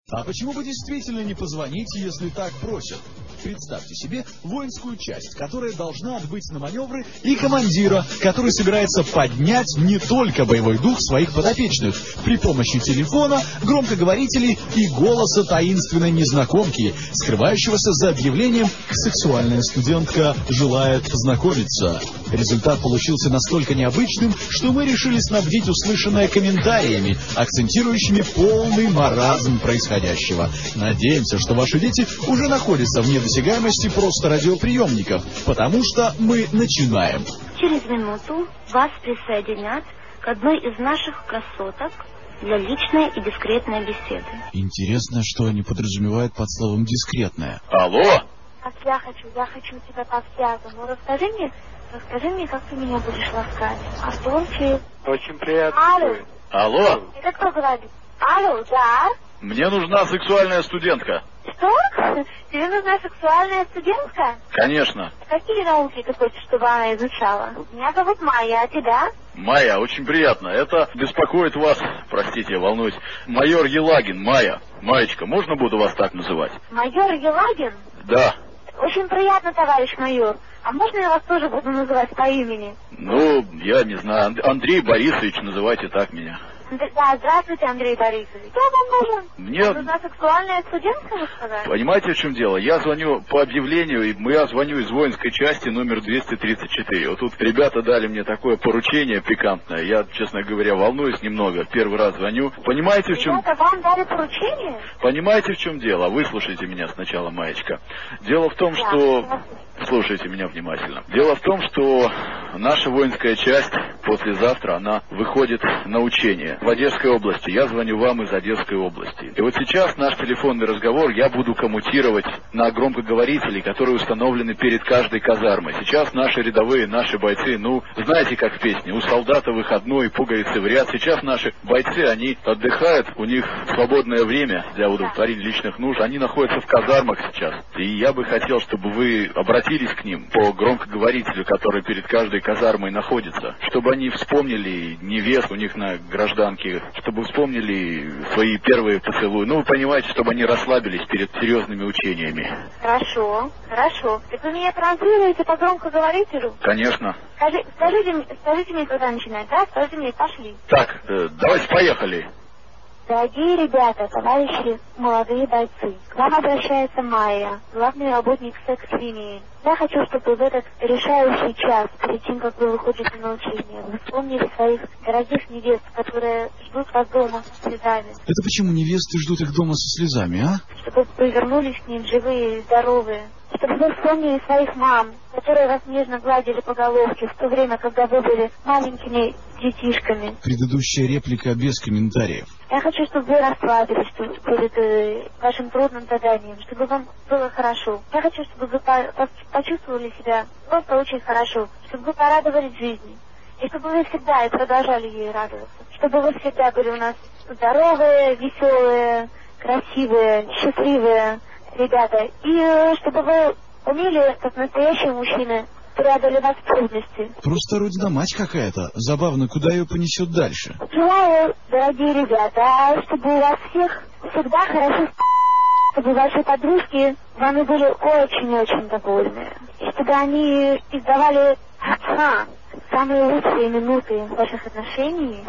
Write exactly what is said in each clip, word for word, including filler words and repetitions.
А почему бы действительно не позвонить, если так просят? Представьте себе воинскую часть, которая должна отбыть на маневры, и командира, который собирается поднять не только боевой дух своих подопечных при помощи телефона, громкоговорителей и голоса таинственной незнакомки, скрывающегося за объявлением «Сексуальная студентка желает познакомиться». Результат получился настолько необычным, что мы решили снабдить услышанное комментариями, акцентирующими полный маразм происходящего. Надеемся, что ваши дети уже находятся вне досягаемости просто радиоприемников, потому что мы начинаем. Через минуту вас присоединят к одной из наших красоток для личной и дискретной беседы. Интересно, что они подразумевают под словом «дискретная». Алло? Как я хочу, я хочу тебя по-всякому. Расскажи мне, расскажи мне, как ты меня будешь ласкать. Артурчик. Очень приятно. Алло. Алло? Это кто говорит? Алло, да? Мне нужна сексуальная студентка. Что? Тебе нужна сексуальная студентка? Конечно. Какие науки ты хочешь, чтобы она изучала? Меня зовут Майя, а тебя? Майя, очень приятно. Это беспокоит вас, простите, я волнуюсь. Майор Елагин, Майя. Маечка, можно буду вас так называть? Майор Елагин? Да. Очень приятно, товарищ майор. А можно я вас тоже буду называть по имени? Ну, я не знаю. Андрей Борисович, называйте так меня. Да, здравствуйте, Андрей Борисович. Что вам нужен? Мне... Вам нужна сексуальная студентка, вы сказали? Понимаете, в чем дело? Я звоню по объявлению, и я звоню из воинской части номер двести тридцать четыре. Вот тут ребята дали мне такое поручение пикантное. Я, честно говоря, волнуюсь немного. Первый раз звоню. Понимаете, в чем... Ребята, вам дали поручение? Понимаете, в чем дело? Выслушайте меня сначала, Маечка. Дело в том, Да, что... да. Слушайте меня внимательно. Дело в том, что наша воинская часть послезавтра, она выходит на учение в Одесской области. Я звоню вам из Одесской области. И вот сейчас наш телефонный разговор я буду коммутировать на громкоговорители, которые установлены перед каждой казармой. Сейчас наши рядовые, наши бойцы, ну, знаете, как в песне, у солдата выходной, пуговицы в ряд. Сейчас наши бойцы, они отдыхают, у них свободное время для удовлетворения личных нужд. Они находятся в казармах сейчас. И я бы хотел, чтобы вы обратились к ним по громкоговорителю, который перед каждой казармой находится, чтобы они вспомнили невест у них на гражданке, чтобы вспомнили свои первые поцелуи. Ну, вы понимаете, чтобы они расслабились перед серьезными учениями. Хорошо, хорошо. Так вы меня транслируете по громкоговорителю? Конечно. Скажи, скажите, скажите мне, когда начинать, да? Скажите мне, пошли. Так, э, давайте поехали. Дорогие ребята, товарищи, молодые бойцы, к вам обращается Майя, главный работник секс-линии. Я хочу, чтобы в этот решающий час, перед тем, как вы выходите на учение, вы вспомнили своих дорогих невест, которые ждут вас дома с слезами. Это почему невесты ждут их дома со слезами, а? Чтобы вы вернулись к ним живые и здоровые. Чтобы вы вспомнили своих мам, которые вас нежно гладили по головке в то время, когда вы были маленькими детишками. Предыдущая реплика без комментариев. Я хочу, чтобы вы расслабились перед э, вашим трудным заданием, чтобы вам было хорошо. Я хочу, чтобы вы по по почувствовали себя просто очень хорошо, чтобы вы порадовались жизни. И чтобы вы всегда и продолжали ей радоваться. Чтобы вы всегда были у нас здоровые, веселые, красивые, счастливые ребята. И э, чтобы вы умели, как настоящие мужчины, преодолевать трудности. Просто родина-мать какая-то. Забавно, куда ее понесет дальше. Желаю, дорогие ребята, чтобы у вас всех всегда хорошо, чтобы ваши подружки вами были очень-очень довольны. И чтобы они издавали ха, самые лучшие минуты ваших отношений,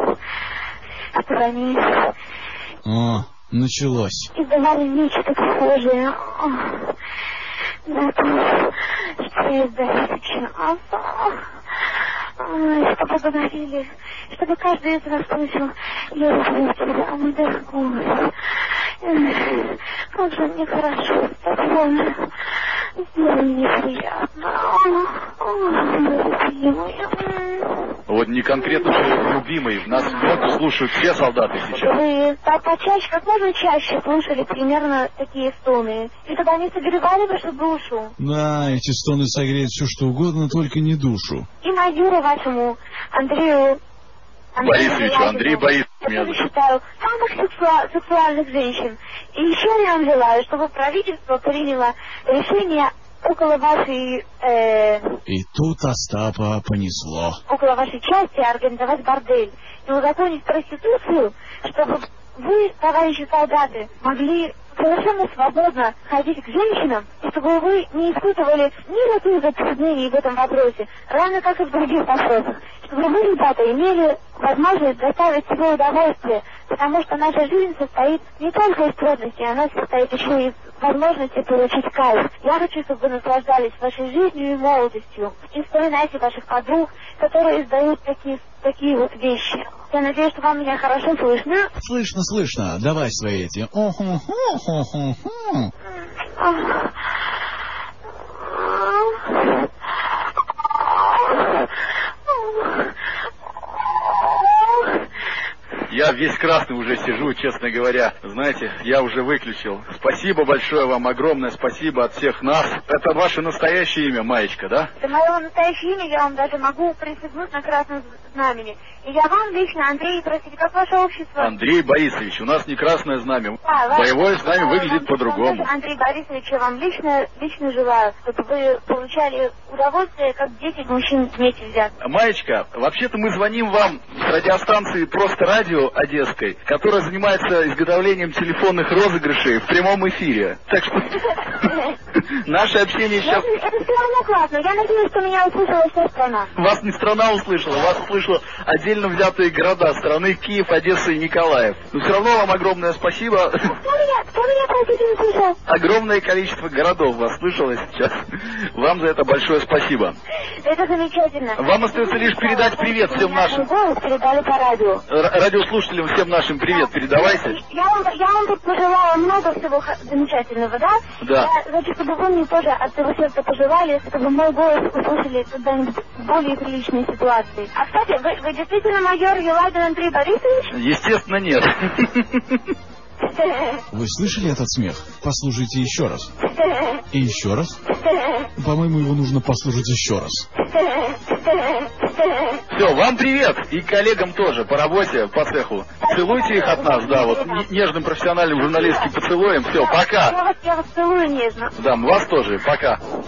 чтобы они... О, началось. Издавали нечто похожее на то, что я издаю сейчас. Чтобы говорили, чтобы каждый из вас слышал: я люблю тебя, мой дорогой. Как же мне хорошо с тобой. Сделай мне приятно. Вот не конкретно, что любимый. Нас много слушают все солдаты сейчас. Вы почаще, как можно чаще слушали примерно такие стоны. И тогда они согревали вашу душу. Да, эти стоны согреют все что угодно, только не душу. И майору вашему Андрею... Борисовичу, Андрей Борисович. Я считаю самых сексуа сексуальных женщин. И еще я вам желаю, чтобы правительство приняло решение около вашей... Э, и тут Остапа понесло. Около вашей части организовать бордель и узаконить проституцию, чтобы вы, товарищи солдаты, могли совершенно свободно ходить к женщинам, и чтобы вы не испытывали никаких затруднений в этом вопросе, равно как и в других вопросах, чтобы вы, ребята, имели возможность доставить себе удовольствие, потому что наша жизнь состоит не только из трудностей, она состоит еще и из возможности получить кайф. Я хочу, чтобы вы наслаждались вашей жизнью и молодостью, и вспоминайте ваших подруг, которые издают такие, такие вот вещи. Я надеюсь, что вам меня хорошо слышно. Слышно, слышно. Давай свои эти. О-ху-ху-ху-ху-ху. Я весь красный уже сижу, честно говоря. Знаете, я уже выключил. Спасибо большое вам, огромное спасибо от всех нас. Это ваше настоящее имя, Маечка, да? Это мое настоящее имя, я вам даже могу присягнуть на красном знамени. И я вам лично, Андрей, простите, как ваше общество? Андрей Борисович, у нас не красное знамя. Да, боевое знамя выглядит по-другому. Андрей Борисович, я вам лично, лично желаю, чтобы вы получали удовольствие, как десять мужчин вместе взять. Маечка, вообще-то мы звоним вам с радиостанции «Просто радио» одесской, которая занимается изготовлением телефонных розыгрышей в прямом эфире. Так что наше общение сейчас... Это все равно классно. Я надеюсь, что меня услышала вся страна. Вас не страна услышала, вас услышала отдельно взятые города страны: Киев, Одесса и Николаев. Но все равно вам огромное спасибо. Кто меня, кто меня, простите, не слышал? Огромное количество городов вас слышало сейчас. Вам за это большое спасибо. Это замечательно. Вам остается лишь передать привет всем нашим... Голос передали по радио. Радиослушателям всем нашим привет передавайте. Я вам, я вам тут пожелала много всего замечательного, да? Да. Я хочу, чтобы вы мне тоже от всего сердца пожелали, чтобы мой голос услышали когда-нибудь в более приличной ситуации. А, кстати, вы, вы действительно майор Елагин Андрей Борисович? Естественно, нет. Вы слышали этот смех? Послушайте еще раз. И еще раз. По-моему, его нужно послушать еще раз. Все, вам привет. И коллегам тоже по работе, по цеху. Целуйте их от нас, да, вот нежным профессиональным журналистским поцелуем. Все, пока. Я вас, я вас целую нежно. Да, вас тоже, пока.